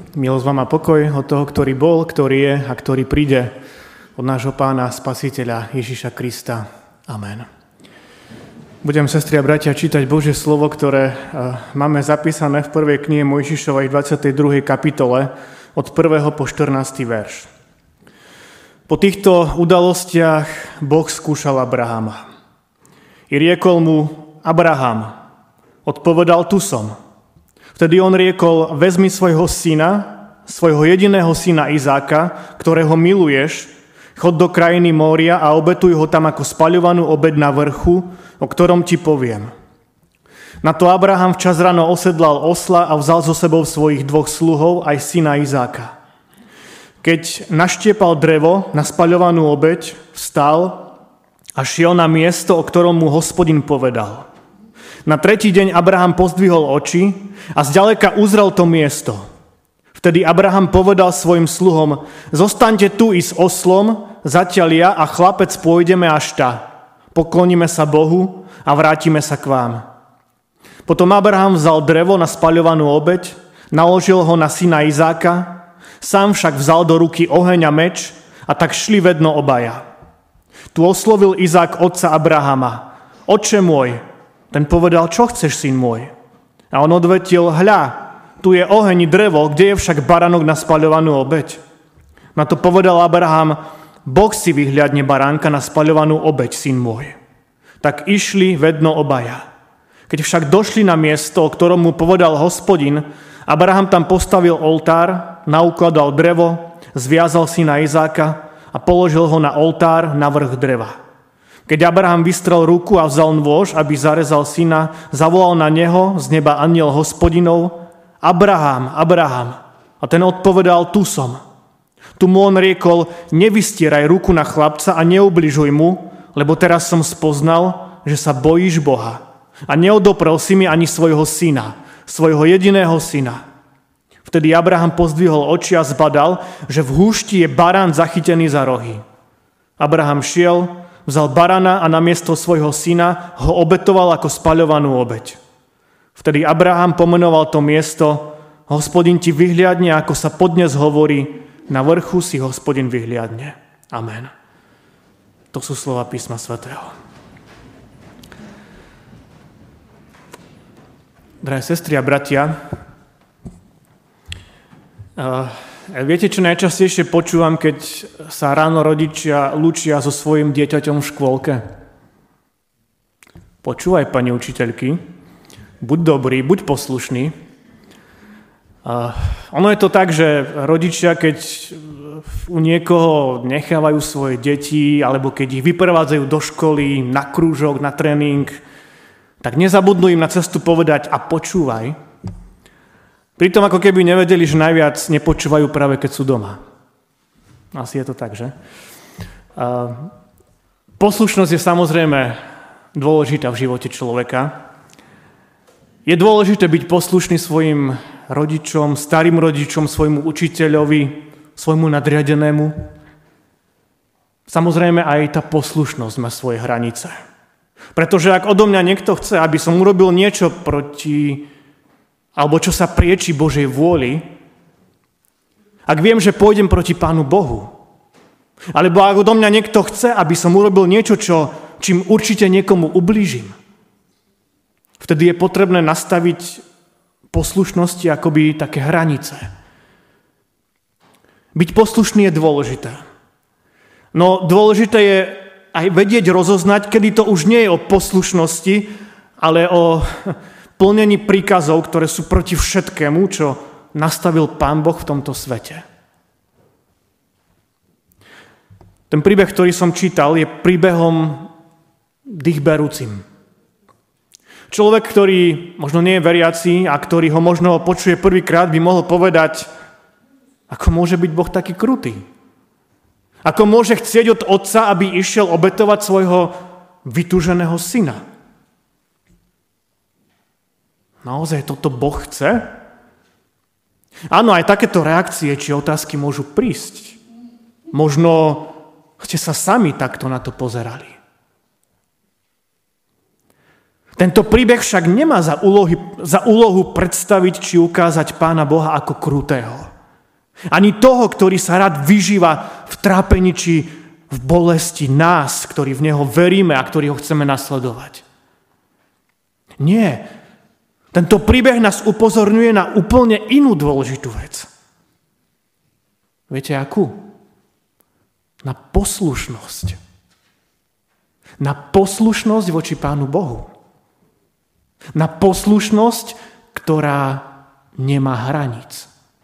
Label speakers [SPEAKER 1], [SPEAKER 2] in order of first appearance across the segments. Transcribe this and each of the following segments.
[SPEAKER 1] Milosť vám a pokoj od toho, ktorý bol, ktorý je a ktorý príde, od nášho Pána Spasiteľa Ježiša Krista. Amen. Budem, sestri a bratia, čítať Božie slovo, ktoré máme zapísané v prvej knihe Mojžišovej 22. kapitole od 1. po 14. verš. Po týchto udalostiach Boh skúšal Abrahama. I riekol mu: Abraham. Odpovedal: tu som. Vtedy on riekol: vezmi svojho jediného syna Izáka, ktorého miluješ, chod do krajiny Mória a obetuj ho tam ako spaľovanú obeť na vrchu, o ktorom ti poviem. Na to Abraham včas ráno osedlal osla a vzal so sebou svojich 2 sluhov aj syna Izáka. Keď naštiepal drevo na spaľovanú obeť, vstal a šiel na miesto, o ktorom mu Hospodin povedal. Na 3. deň Abraham pozdvihol oči a zďaleka uzrel to miesto. Vtedy Abraham povedal svojim sluhom: zostaňte tu i s oslom, zatiaľ ja a chlapec pôjdeme až tá. Pokloníme sa Bohu a vrátime sa k vám. Potom Abraham vzal drevo na spaľovanú obeť, naložil ho na syna Izáka, sám však vzal do ruky oheň a meč a tak šli vedno obaja. Tu oslovil Izák otca Abrahama: Otče môj. Ten povedal: čo chceš, syn môj? A on odvetil: hľa, tu je oheň i drevo, kde je však baránok na spaľovanú obeť? Na to povedal Abraham: Boh si vyhliadne baránka na spaľovanú obeť, syn môj. Tak išli vedno obaja. Keď však došli na miesto, o ktorom mu povedal Hospodin, Abraham tam postavil oltár, naukladal drevo, zviazal syna Izáka a položil ho na oltár na vrch dreva. Keď Abraham vystrel ruku a vzal nôž, aby zarezal syna, zavolal na neho z neba anjel Hospodinov: Abraham, Abraham. A ten odpovedal: tu som. Tu mu on riekol: nevystieraj ruku na chlapca a neubližuj mu, lebo teraz som spoznal, že sa bojíš Boha. A neodoprel si mi ani svojho syna, svojho jediného syna. Vtedy Abraham pozdvihol oči a zbadal, že v húšti je barán zachytený za rohy. Abraham šiel, vzal barana a namiesto svojho syna ho obetoval ako spaľovanú obeť. Vtedy Abraham pomenoval to miesto: Hospodin ti vyhliadne, ako sa podnes hovorí, na vrchu si Hospodin vyhliadne. Amen. To sú slova písma svätého. Drahé sestry a bratia, viete, čo najčastejšie počúvam, keď sa ráno rodičia lúčia so svojím dieťaťom v škôlke? Počúvaj, pani učiteľky, buď dobrý, buď poslušný. Ono je to tak, že rodičia, keď u niekoho nechávajú svoje deti, alebo keď ich vyprevádzajú do školy, na krúžok, na tréning, tak nezabudnú im na cestu povedať: a počúvaj. Pritom ako keby nevedeli, že najviac nepočúvajú práve keď sú doma. Asi je to tak, že? Poslušnosť je samozrejme dôležitá v živote človeka. Je dôležité byť poslušný svojim rodičom, starým rodičom, svojmu učiteľovi, svojmu nadriadenému. Samozrejme aj tá poslušnosť má svoje hranice. Pretože ak odo mňa niekto chce, aby som urobil niečo alebo čo sa prieči Božej vôli, ak viem, že pôjdem proti Pánu Bohu, alebo ak odo mňa niekto chce, aby som urobil niečo, čím určite niekomu ublížim, vtedy je potrebné nastaviť poslušnosti akoby také hranice. Byť poslušný je dôležité. No dôležité je aj vedieť rozoznať, kedy to už nie je o poslušnosti, ale o plnení príkazov, ktoré sú proti všetkému, čo nastavil Pán Boh v tomto svete. Ten príbeh, ktorý som čítal, je príbehom dýchberúcim. Človek, ktorý možno nie je veriaci a ktorý ho možno počuje prvýkrát, by mohol povedať: ako môže byť Boh taký krutý? Ako môže chcieť od otca, aby išiel obetovať svojho vytúženého syna? Naozaj toto Boh chce? Áno, aj takéto reakcie či otázky môžu prísť. Možno ste sa sami takto na to pozerali. Tento príbeh však nemá za úlohu predstaviť či ukázať Pána Boha ako krutého. Ani toho, ktorý sa rád vyžíva v trápení či v bolesti nás, ktorí v Neho veríme a ktorí ho chceme nasledovať. Nie. Tento príbeh nás upozorňuje na úplne inú dôležitú vec. Viete akú? Na poslušnosť. Na poslušnosť voči Pánu Bohu. Na poslušnosť, ktorá nemá hraníc.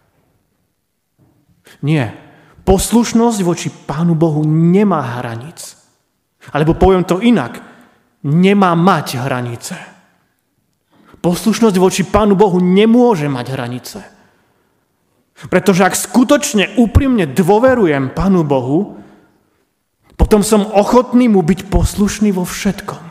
[SPEAKER 1] Nie. Poslušnosť voči Pánu Bohu nemá hraníc. Alebo poviem to inak. Nemá mať hranice. Poslušnosť voči Pánu Bohu nemôže mať hranice. Pretože ak skutočne úprimne dôverujem Pánu Bohu, potom som ochotný mu byť poslušný vo všetkom.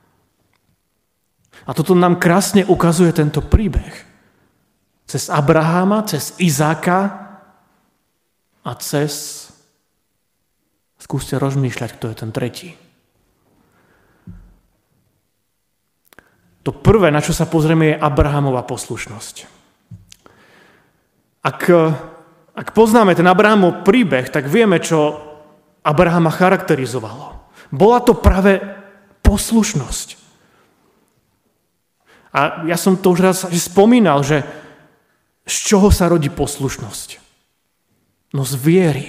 [SPEAKER 1] A toto nám krásne ukazuje tento príbeh. Cez Abraháma, cez Izáka a cez... Skúste rozmýšľať, kto je ten tretí. To prvé, na čo sa pozrieme, je Abrahámova poslušnosť. Ak poznáme ten Abrahámov príbeh, tak vieme, čo Abraháma charakterizovalo. Bola to práve poslušnosť. A ja som to už raz spomínal, že z čoho sa rodí poslušnosť? No z viery.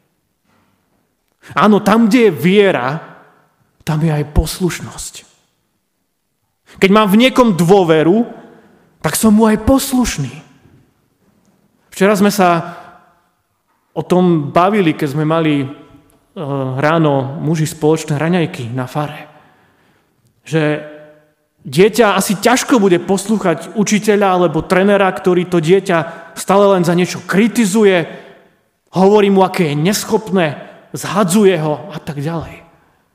[SPEAKER 1] Áno, tam, kde je viera, tam je aj poslušnosť. Keď mám v niekom dôveru, tak som mu aj poslušný. Včera sme sa o tom bavili, keď sme mali ráno muži spoločné raňajky na fare. Že dieťa asi ťažko bude poslúchať učiteľa alebo trenera, ktorý to dieťa stále len za niečo kritizuje, hovorí mu, aké je neschopné, zhadzuje ho a tak ďalej.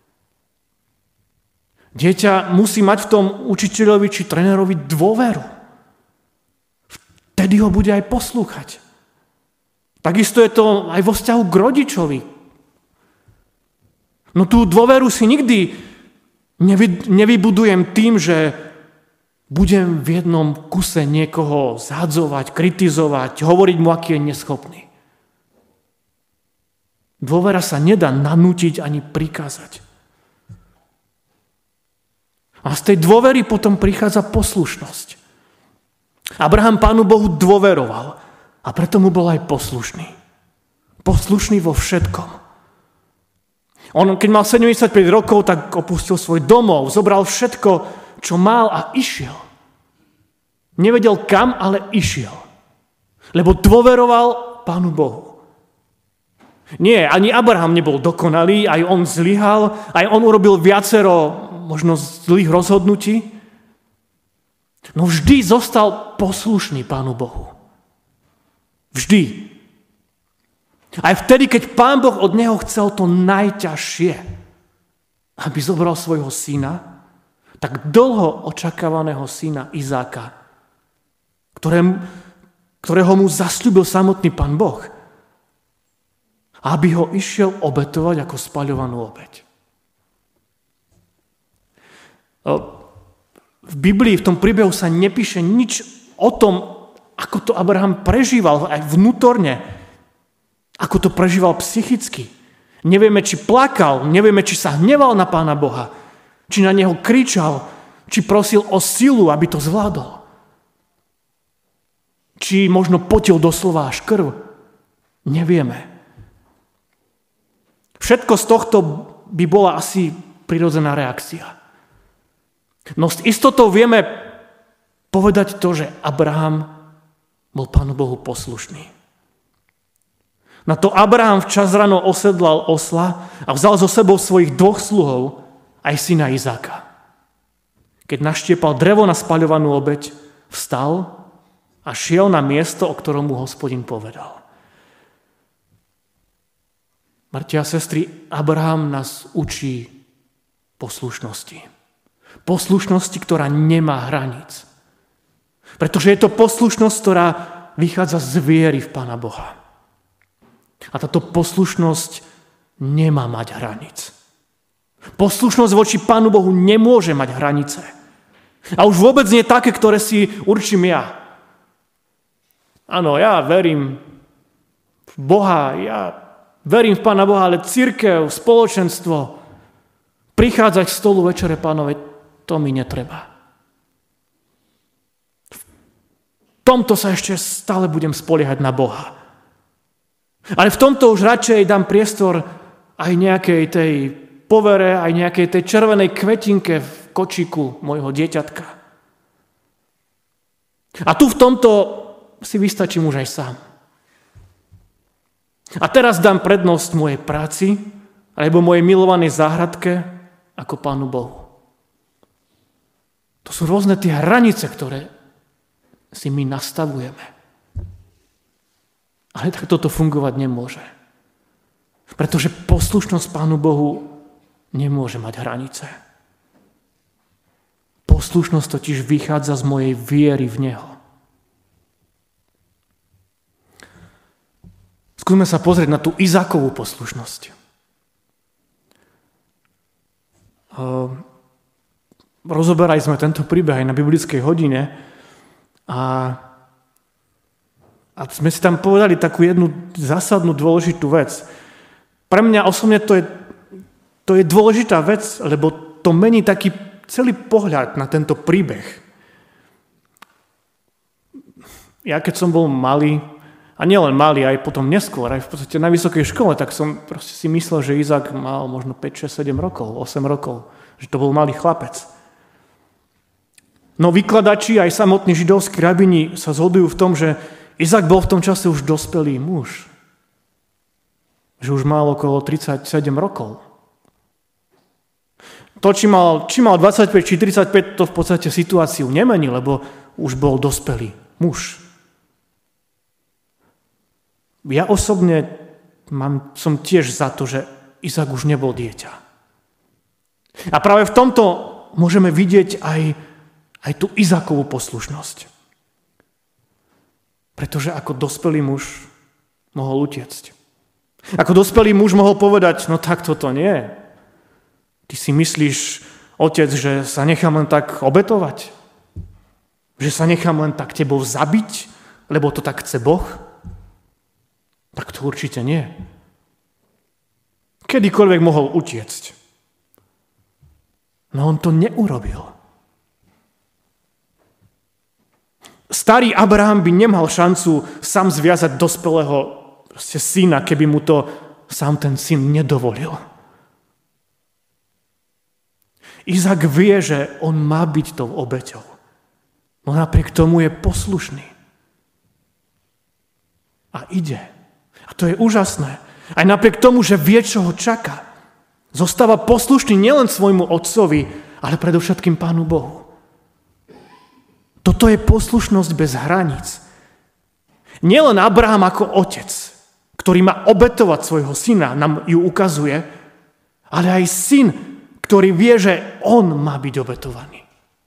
[SPEAKER 1] Dieťa musí mať v tom učiteľovi či trénerovi dôveru. Vtedy ho bude aj poslúchať. Takisto je to aj vo vzťahu k rodičovi. No tú dôveru si nikdy nevybudujem tým, že budem v jednom kuse niekoho zhadzovať, kritizovať, hovoriť mu, aký je neschopný. Dôvera sa nedá nanútiť ani prikázať. A z tej dôvery potom prichádza poslušnosť. Abraham Pánu Bohu dôveroval a preto mu bol aj poslušný. Poslušný vo všetkom. On, keď mal 75 rokov, tak opustil svoj domov, zobral všetko, čo mal a išiel. Nevedel kam, ale išiel. Lebo dôveroval Pánu Bohu. Nie, ani Abraham nebol dokonalý, aj on zlyhal, aj on urobil viacero možno zlých rozhodnutí. No vždy zostal poslušný Pánu Bohu. Vždy. Aj vtedy, keď Pán Boh od neho chcel to najťažšie, aby zobral svojho syna, tak dlho očakávaného syna Izáka, ktorého mu zasľúbil samotný Pán Boh, aby ho išiel obetovať ako spaľovanú obeť. V Biblii, v tom príbehu sa nepíše nič o tom, ako to Abraham prežíval aj vnútorne, ako to prežíval psychicky. Nevieme, či plakal, nevieme, či sa hneval na Pána Boha, či na neho kričal, či prosil o silu, aby to zvládol. Či možno potil doslova až krv. Nevieme. Všetko z tohto by bola asi prirodzená reakcia. No s istotou vieme povedať to, že Abraham bol Pánu Bohu poslušný. Na to Abraham včas ráno osedlal osla a vzal so sebou svojich 2 sluhov, aj syna Izáka. Keď naštiepal drevo na spaľovanú obeť, vstal a šiel na miesto, o ktorom mu Hospodin povedal. Bratia a sestry, Abraham nás učí poslušnosti. Poslušnosti, ktorá nemá hraníc. Pretože je to poslušnosť, ktorá vychádza z viery v Pána Boha. A táto poslušnosť nemá mať hraníc. Poslušnosť voči Pánu Bohu nemôže mať hranice. A už vôbec nie také, ktoré si určím ja. Áno, ja verím Boha, ja verím v Pána Boha, ale cirkev, spoločenstvo, prichádzať k stolu večere Pánovej, to mi netreba. V tomto sa ešte stále budem spoliehať na Boha. Ale v tomto už radšej dám priestor aj nejakej tej povere, aj nejakej tej červenej kvetinke v kočíku môjho dieťatka. A tu v tomto si vystačím už aj sám. A teraz dám prednosť mojej práci alebo mojej milovanej záhradke ako Pánu Bohu. To sú rôzne tie hranice, ktoré si my nastavujeme. Ale tak toto fungovať nemôže. Pretože poslušnosť Pánu Bohu nemôže mať hranice. Poslušnosť totiž vychádza z mojej viery v Neho. Skúsme sa pozrieť na tú Izákovú poslušnosť. Rozoberali sme tento príbeh aj na biblickej hodine a sme si tam povedali takú jednu zásadnú dôležitú vec. Pre mňa osobne to je dôležitá vec, lebo to mení taký celý pohľad na tento príbeh. Ja keď som bol malý, a nielen malý, aj potom neskôr, aj v podstate na vysokej škole, tak som proste si myslel, že Izák mal možno 5, 6, 7 rokov, 8 rokov, že to bol malý chlapec. No vykladači, aj samotní židovskí rabini sa zhodujú v tom, že Izák bol v tom čase už dospelý muž. Že už mal okolo 37 rokov. To, či mal 25 či 35, to v podstate situáciu nemení, lebo už bol dospelý muž. Ja osobne som tiež za to, že Izák už nebol dieťa. A práve v tomto môžeme vidieť aj tú Izákovú poslušnosť. Pretože ako dospelý muž mohol utiecť. Ako dospelý muž mohol povedať, no tak toto nie. Ty si myslíš, otec, že sa nechám len tak obetovať? Že sa nechám len tak tebou zabiť, lebo to tak chce Boh? Tak to určite nie. Kedykoľvek mohol utiecť. No on to neurobil. Starý Abraham by nemal šancu sám zviazať dospelého syna, keby mu to sám ten syn nedovolil. Izák vie, že on má byť tou obeťou. No napriek tomu je poslušný. A ide. A to je úžasné. Aj napriek tomu, že vie, čo ho čaká. Zostáva poslušný nielen svojmu otcovi, ale predovšetkým Pánu Bohu. Toto je poslušnosť bez hraníc. Nielen Abraham ako otec, ktorý má obetovať svojho syna, nám ju ukazuje, ale aj syn, ktorý vie, že on má byť obetovaný.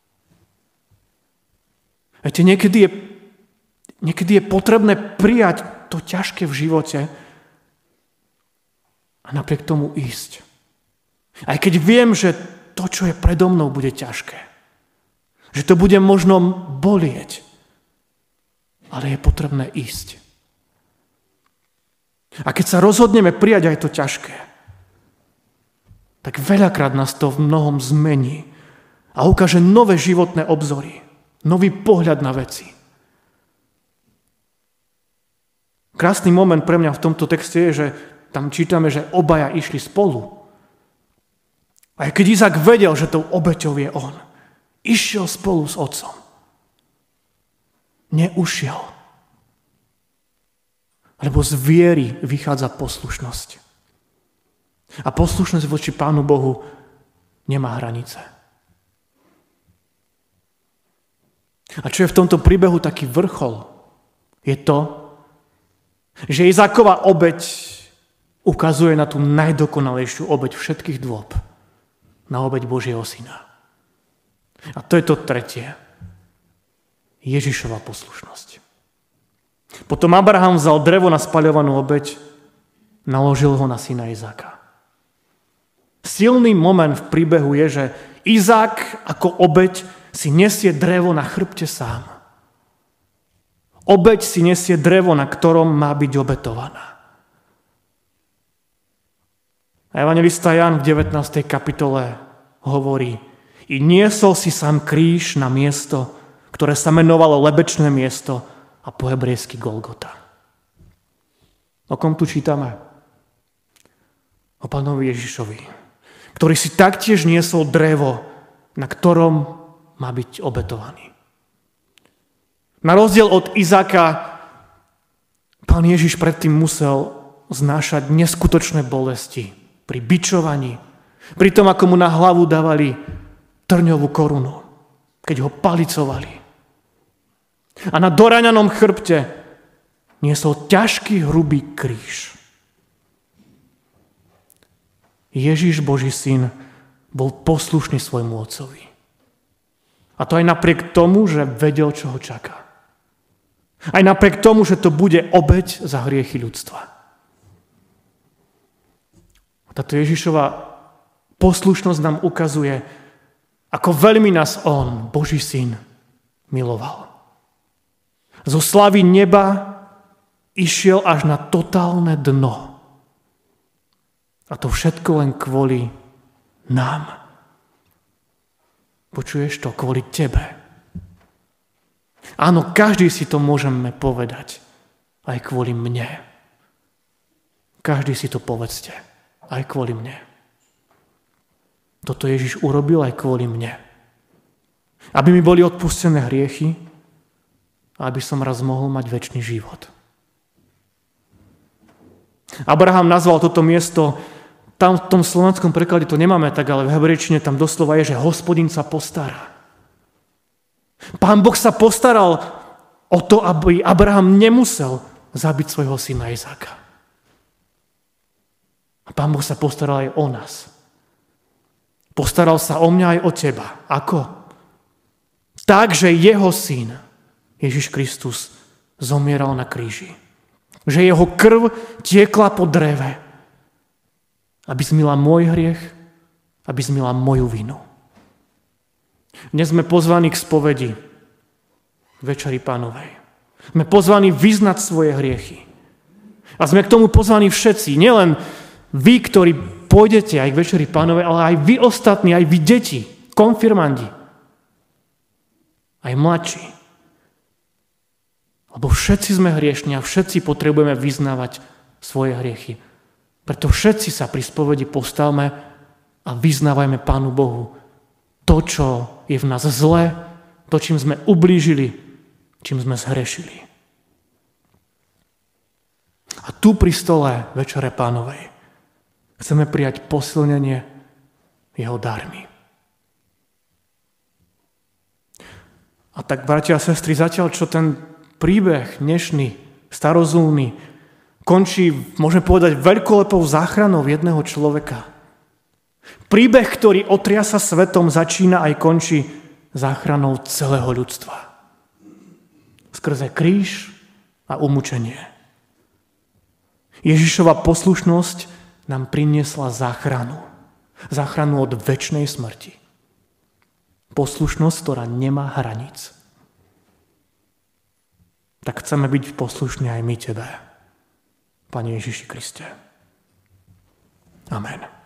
[SPEAKER 1] Viete, niekedy je potrebné prijať to ťažké v živote a napriek tomu ísť. Aj keď viem, že to, čo je predo mnou, bude ťažké. Že to bude možno bolieť. Ale je potrebné ísť. A keď sa rozhodneme prijať aj to ťažké, tak veľakrát nás to v mnohom zmení a ukáže nové životné obzory, nový pohľad na veci. Krásny moment pre mňa v tomto texte je, že tam čítame, že obaja išli spolu. A keď Izák vedel, že tou obeťou je on, išiel spolu s otcom. Neušiel. Lebo z viery vychádza poslušnosť. A poslušnosť voči Pánu Bohu nemá hranice. A čo je v tomto príbehu taký vrchol, je to, že Izákova obeť ukazuje na tú najdokonalejšiu obeť všetkých dôb. Na obeť Božieho syna. A to je to tretie. Ježišova poslušnosť. Potom Abraham vzal drevo na spaľovanú obeť, naložil ho na syna Izáka. Silný moment v príbehu je, že Izák ako obeť si nesie drevo na chrbte sám. Obeť si nesie drevo, na ktorom má byť obetovaná. A evanjelista Ján v 19. kapitole hovorí: I niesol si sám kríž na miesto, ktoré sa menovalo lebečné miesto a po hebrejsky Golgota. O kom tu čítame? O Pánovi Ježišovi, ktorý si taktiež niesol drevo, na ktorom má byť obetovaný. Na rozdiel od Izáka, Pán Ježiš predtým musel znášať neskutočné bolesti pri bičovaní, pri tom, ako mu na hlavu dávali trňovú korunu, keď ho palicovali. A na doraňanom chrbte niesol ťažký, hrubý kríž. Ježiš, Boží syn, bol poslušný svojmu otcovi. A to aj napriek tomu, že vedel, čo ho čaká. Aj napriek tomu, že to bude obeť za hriechy ľudstva. Táto Ježišova poslušnosť nám ukazuje, ako veľmi nás on, Boží syn, miloval. Zo slavy neba išiel až na totálne dno. A to všetko len kvôli nám. Počuješ to? Kvôli tebe. Áno, každý si to môžeme povedať. Aj kvôli mne. Každý si to povedzte. Aj kvôli mne. Toto Ježiš urobil aj kvôli mne. Aby mi boli odpustené hriechy a aby som raz mohol mať večný život. Abraham nazval toto miesto, tam v tom slovenskom preklade to nemáme tak, ale v hebrejčine tam doslova je, že Hospodin sa postará. Pán Boh sa postaral o to, aby Abraham nemusel zabiť svojho syna Izáka. A Pán Boh sa postaral aj o nás. Postaral sa o mňa aj o teba. Ako? Tak, že jeho syn, Ježiš Kristus, zomieral na kríži. Že jeho krv tiekla po dreve, aby zmila môj hriech, aby zmila moju vinu. Dnes sme pozvaní k spovedi Večeri Pánovej. Sme pozvaní vyznať svoje hriechy. A sme k tomu pozvaní všetci, nielen vy, ktorí pôjdete aj k Večeri Pánovej, ale aj vy ostatní, aj vy deti, konfirmandi, aj mladší. Lebo všetci sme hriešni a všetci potrebujeme vyznávať svoje hriechy. Preto všetci sa pri spovedi postavme a vyznávajme Pánu Bohu to, čo je v nás zlé, to, čím sme ublížili, čím sme zhrešili. A tu pri stole Večere Pánovej chceme prijať posilnenie jeho darmi. A tak, bratia a sestry, zatiaľ, čo ten príbeh dnešný, starozumný, končí, môžeme povedať, veľkolepou záchranou jedného človeka. Príbeh, ktorý otriasa svetom, začína aj končí záchranou celého ľudstva. Skrze kríž a umúčenie. Ježišova poslušnosť nám priniesla záchranu. Záchranu od večnej smrti. Poslušnosť, ktorá nemá hraníc. Tak chceme byť poslušní aj my tebe, Pane Ježiši Kriste. Amen.